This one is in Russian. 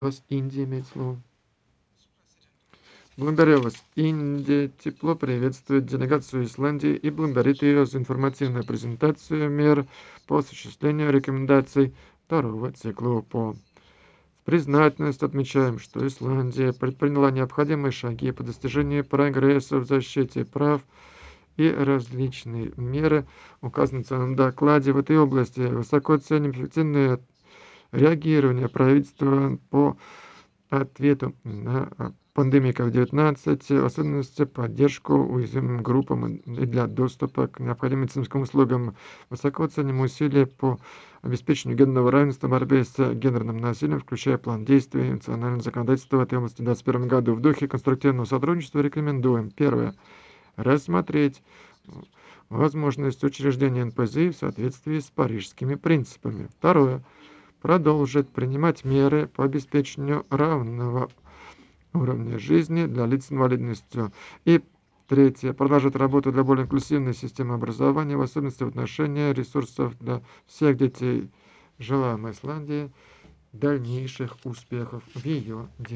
Вас Индия имеет слово. Благодарю вас. Индия тепло приветствует делегацию Исландии и благодарит ее за информативную презентацию мер по осуществлению рекомендаций второго цикла ОПО. С признательностью отмечаем, что Исландия предприняла необходимые шаги по достижению прогресса в защите прав и различные меры, указанные в своем докладе в этой области. Высоко ценим эффективное реагирование правительства по ответу на пандемию COVID-19, в особенности поддержку уязвимым группам и для доступа к необходимым медицинским услугам. Высоко ценим усилия по обеспечению гендерного равенства, борьбе с гендерным насилием, включая план действий и национальное законодательство в этой области в 2021 году. В духе конструктивного сотрудничества рекомендуем: первое, рассмотреть возможность учреждения НПЗ в соответствии с парижскими принципами. Второе, продолжить принимать меры по обеспечению равного уровня жизни для лиц с инвалидностью. И третье, продолжить работу для более инклюзивной системы образования, в особенности в отношении ресурсов для всех детей. Желаем Исландии дальнейших успехов в ее